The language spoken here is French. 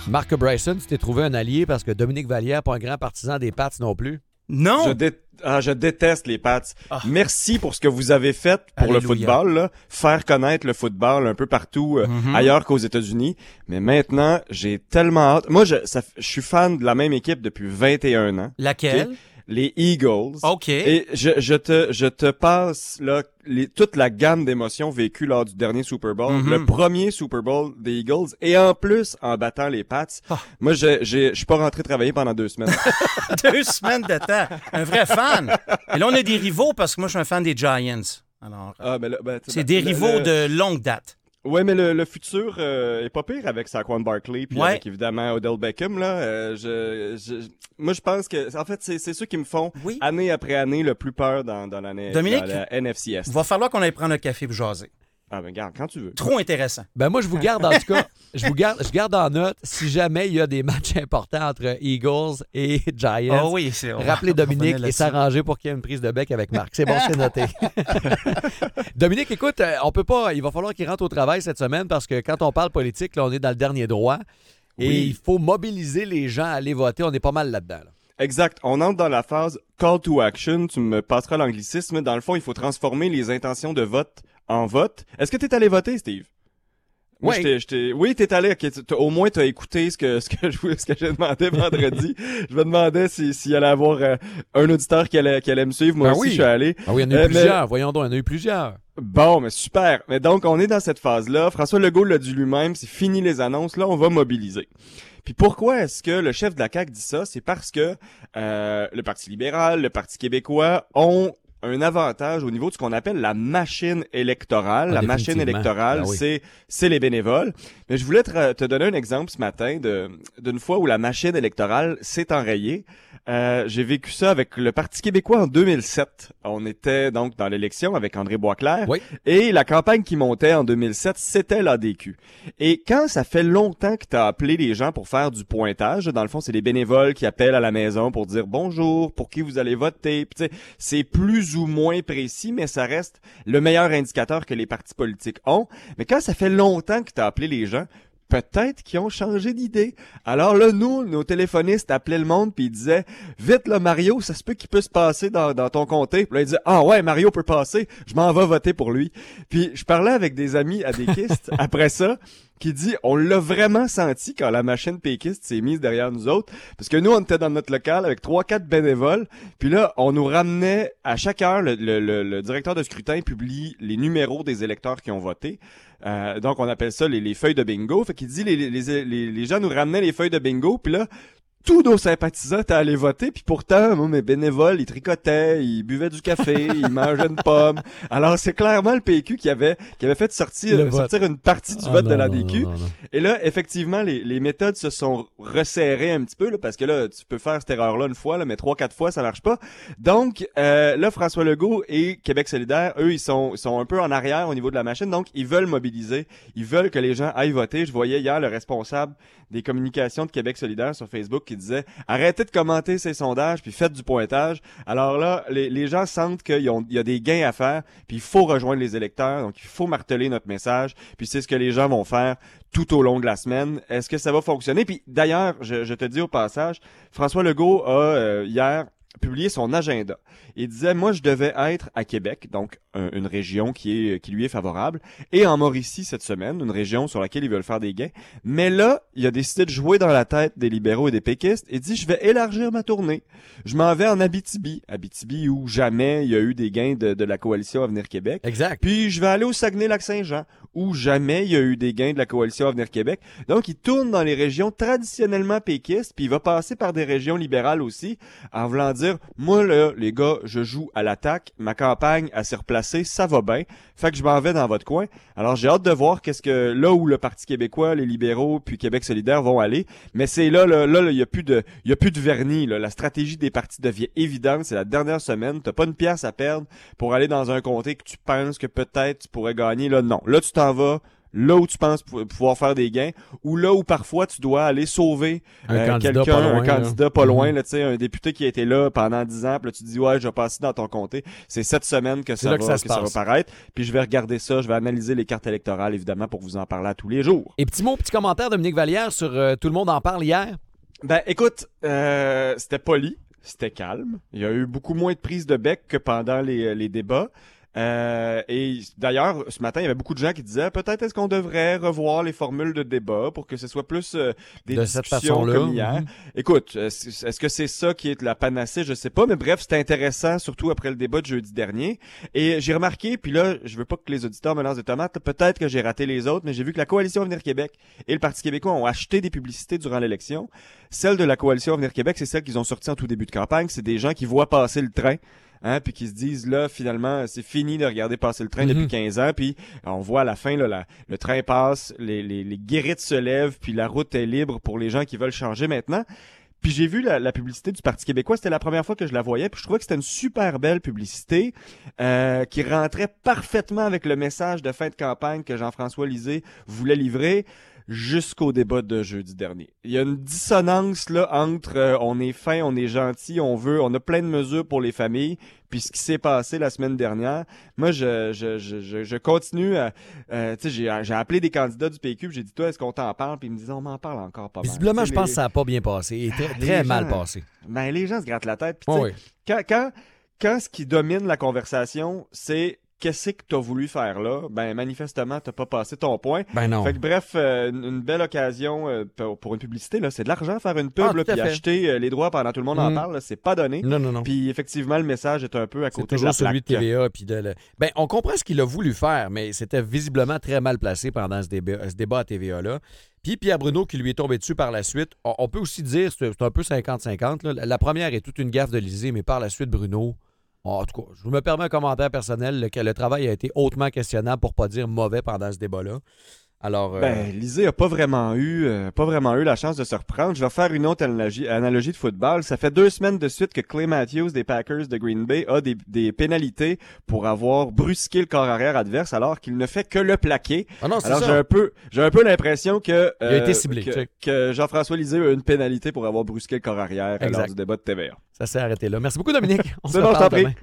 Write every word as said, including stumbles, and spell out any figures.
Marc Bryson, tu t'es trouvé un allié parce que Dominique Vallière, pas un grand partisan des Pats non plus. Non! Je, dé- ah, je déteste les Pats. Ah. Merci pour ce que vous avez fait pour Alléluia. le football, là. Faire connaître le football un peu partout euh, Mm-hmm. ailleurs qu'aux États-Unis. Mais maintenant, j'ai tellement hâte. Moi, je, ça, je suis fan de la même équipe depuis vingt et un ans. Laquelle? Ok? Les Eagles. OK. Et je, je te, je te passe là les, toute la gamme d'émotions vécues lors du dernier Super Bowl, Mm-hmm. le premier Super Bowl des Eagles, et en plus en battant les Pats. Ah. Moi, je, j'ai, je suis pas rentré travailler pendant deux semaines. Deux semaines de temps. Un vrai fan. Et là, on a des rivaux parce que moi, je suis un fan des Giants. Alors, Ah, ben là, ben, tu sais, c'est ben, des le- rivaux le- de longue date. Ouais, mais le, le futur euh, est pas pire avec Saquon Barkley puis Ouais. avec évidemment Odell Beckham là. Euh, je, je, moi, je pense que en fait c'est c'est ceux qui me font Oui. année après année le plus peur dans dans l'année Dominique? dans la N F C S. Il va falloir qu'on aille prendre un café pour jaser. Ah ben regarde, quand tu veux. Trop intéressant. Ben moi, je vous garde en tout cas, je vous garde, je garde en note si jamais il y a des matchs importants entre Eagles et Giants. Ah oui, c'est Rappelez Dominique et s'arranger pour qu'il y ait une prise de bec avec Marc. C'est bon, c'est noté. Dominique, écoute, euh, on peut pas. Il va falloir qu'il rentre au travail cette semaine parce que quand on parle politique, là, on est dans le dernier droit et Oui. il faut mobiliser les gens à aller voter. On est pas mal là-dedans. là. Exact. On entre dans la phase call to action. Tu me passeras l'anglicisme. Dans le fond, il faut transformer les intentions de vote en vote. Est-ce que t'es allé voter, Steve? Moi, Oui. j'étais, j'étais, oui, t'es allé. ok, t'as- au moins, t'as écouté ce que ce que je voulais- ce que j'ai demandé vendredi. Je me demandais si s'il allait avoir euh, un auditeur qui allait qui allait me suivre. Moi Ben aussi, oui. je suis allé. Ah oui, il y en a eu Euh, mais- plusieurs. Voyons donc, il y en a eu plusieurs. Bon, mais super. Mais donc, on est dans cette phase-là. François Legault l'a dit lui-même. C'est fini les annonces. Là, on va mobiliser. Puis pourquoi est-ce que le chef de la C A Q dit ça? C'est parce que euh, le Parti libéral, le Parti québécois ont un avantage au niveau de ce qu'on appelle la machine électorale. Ah, la machine définitivement. électorale, Ben oui. c'est c'est les bénévoles. Mais je voulais te, te donner un exemple ce matin de d'une fois où la machine électorale s'est enrayée. Euh, j'ai vécu ça avec le Parti québécois en deux mille sept. On était donc dans l'élection avec André Boisclair. Oui. Et la campagne qui montait en deux mille sept, c'était l'A D Q. Et quand ça fait longtemps que tu as appelé les gens pour faire du pointage, dans le fond, c'est les bénévoles qui appellent à la maison pour dire bonjour, pour qui vous allez voter. Puis, tu sais, c'est plus ou moins précis, mais ça reste le meilleur indicateur que les partis politiques ont. Mais quand ça fait longtemps que tu as appelé les gens, peut-être qu'ils ont changé d'idée. Alors là, nous, nos téléphonistes appelaient le monde puis ils disaient « Vite là, Mario, ça se peut qu'il peut se passer dans, dans ton comté. » Puis là, ils disaient « Ah ouais, Mario peut passer, je m'en vais voter pour lui. » Puis je parlais avec des amis adéquistes après ça qui dit on l'a vraiment senti quand la machine péquiste s'est mise derrière nous autres parce que nous on était dans notre local avec trois quatre bénévoles puis là on nous ramenait à chaque heure le, le, le, le directeur de scrutin publie les numéros des électeurs qui ont voté. Euh, donc on appelle ça les, les feuilles de bingo. Fait qu'il dit les, les, les, les, les gens nous ramenaient les feuilles de bingo puis là tous nos sympathisants étaient allés voter, puis pourtant, moi, mes bénévoles, ils tricotaient, ils buvaient du café, ils mangeaient une pomme. Alors, c'est clairement le P Q qui avait qui avait fait sortir, Le vote. sortir une partie du Ah, vote non, de la non, D Q. non, non, non. Et là, effectivement, les, les méthodes se sont resserrées un petit peu, là, parce que là, tu peux faire cette erreur-là une fois, là, mais trois, quatre fois, ça marche pas. Donc, euh, là, François Legault et Québec solidaire, eux, ils sont, ils sont un peu en arrière au niveau de la machine, donc ils veulent mobiliser, ils veulent que les gens aillent voter. Je voyais hier le responsable des communications de Québec solidaire sur Facebook qui disait « Arrêtez de commenter ces sondages, puis faites du pointage. » Alors là, les, les gens sentent qu'il y a des gains à faire, puis il faut rejoindre les électeurs, donc il faut marteler notre message, puis c'est ce que les gens vont faire tout au long de la semaine. Est-ce que ça va fonctionner? Puis d'ailleurs, je, je te dis au passage, François Legault a euh, hier publié son agenda. Il disait, moi, je devais être à Québec, donc un, une région qui est qui lui est favorable, et en Mauricie cette semaine, une région sur laquelle ils veulent faire des gains. Mais là, il a décidé de jouer dans la tête des libéraux et des péquistes et dit, je vais élargir ma tournée. Je m'en vais en Abitibi. Abitibi où jamais il y a eu des gains de, de la coalition Avenir Québec. Exact. Puis je vais aller au Saguenay-Lac-Saint-Jean, où jamais il y a eu des gains de la coalition Avenir Québec. Donc, il tourne dans les régions traditionnellement péquistes, puis il va passer par des régions libérales aussi, en voulant dire, moi, là, les gars, je joue à l'attaque, ma campagne, elle s'est replacée, ça va bien, fait que je m'en vais dans votre coin. Alors, j'ai hâte de voir qu'est-ce que, là où le Parti québécois, les libéraux, puis Québec solidaire vont aller, mais c'est là, là, là, il y a plus de, il y a plus de vernis, là. La stratégie des partis devient évidente, c'est la dernière semaine, t'as pas une pièce à perdre pour aller dans un comté que tu penses que peut-être tu pourrais gagner, là, non. Là, tu t'en vas là où tu penses pou- pouvoir faire des gains, ou là où parfois tu dois aller sauver Un euh, candidat quelqu'un, pas loin, un là. candidat pas loin, Mhm. là, tu sais, un député qui a été là pendant dix ans, puis là, tu te dis, ouais, je vais passer dans ton comté. C'est cette semaine que C'est ça là va, que ça se que ça va passe. paraître. Puis je vais regarder ça, je vais analyser les cartes électorales, évidemment, pour vous en parler à tous les jours. Et petit mot, petit commentaire, Dominique Vallière, sur euh, Tout le monde en parle hier. Ben, écoute, euh, c'était poli, c'était calme. Il y a eu beaucoup moins de prises de bec que pendant les, les débats. Euh, et d'ailleurs, ce matin, il y avait beaucoup de gens qui disaient peut-être est-ce qu'on devrait revoir les formules de débat pour que ce soit plus euh, des De cette discussions façon-là, comme hier. mhm. Écoute, est-ce est-ce que c'est ça qui est la panacée? Je sais pas, mais bref, c'était intéressant, surtout après le débat de jeudi dernier. Et j'ai remarqué, puis là, je veux pas que les auditeurs me lancent des tomates, peut-être que j'ai raté les autres, mais j'ai vu que la Coalition Avenir Québec et le Parti québécois ont acheté des publicités durant l'élection. Celle de la Coalition Avenir Québec, c'est celle qu'ils ont sortie en tout début de campagne. C'est des gens qui voient passer le train. Hein, puis qui se disent là finalement c'est fini de regarder passer le train Mhm. depuis quinze ans, puis on voit à la fin là, la- le train passe, les, les, les guérites se lèvent, puis la route est libre pour les gens qui veulent changer maintenant. Puis j'ai vu la, la publicité du Parti québécois, c'était la première fois que je la voyais, puis je trouvais que c'était une super belle publicité euh, qui rentrait parfaitement avec le message de fin de campagne que Jean-François Lisée voulait livrer jusqu'au débat de jeudi dernier. Il y a une dissonance là entre euh, on est fin, on est gentil, on veut, on a plein de mesures pour les familles, puis ce qui s'est passé la semaine dernière. Moi, je je je je, je continue à, euh, tu sais, j'ai j'ai appelé des candidats du P Q, puis j'ai dit toi, est-ce qu'on t'en parle, puis ils me disaient on m'en parle encore pas mal. Visiblement, Tu je sais, pense les- que ça n'a pas bien passé. Et très, Les très gens- mal passé. Ben les gens se grattent la tête. Puis, tu Oh, sais, oui. quand quand quand ce qui domine la conversation, c'est qu'est-ce que t'as voulu faire là, ben manifestement t'as pas passé ton point. Ben non. Fait que bref, euh, une, une belle occasion euh, pour, pour une publicité là, c'est de l'argent faire une pub Ah, là, tout à puis fait. acheter euh, les droits pendant tout le monde en Mm. parle, là, c'est pas donné. Non, non, non. Puis effectivement le message est un peu à C'est côté de la toujours celui de plaque. T V A. Puis de le- Ben, on comprend ce qu'il a voulu faire, mais c'était visiblement très mal placé pendant ce débat, ce débat à T V A-là. Puis Pierre Bruno qui lui est tombé dessus par la suite. On, on peut aussi dire, c'est c'est un peu cinquante cinquante. Là. La, la première est toute une gaffe de l'Élysée, mais par la suite, Bruno, en tout cas, je me permets un commentaire personnel, le, que le travail a été hautement questionnable pour pas dire mauvais pendant ce débat-là. Alors, euh, Ben, Lisée a pas vraiment eu, euh, pas vraiment eu la chance de se reprendre. Je vais faire une autre analogie, analogie de football. Ça fait deux semaines de suite que Clay Matthews des Packers de Green Bay a des, des pénalités pour avoir brusqué le corps arrière adverse alors qu'il ne fait que le plaquer. ah non, c'est Alors j'ai ça. un peu, j'ai un peu l'impression que Il a été ciblé, que, tu sais. que Jean-François Lisée a une pénalité pour avoir brusqué le corps arrière euh, lors Exact. du débat de T V A. Ça s'est arrêté là. Merci beaucoup, Dominique. On se C'est bon, je reparle t'en prie. demain.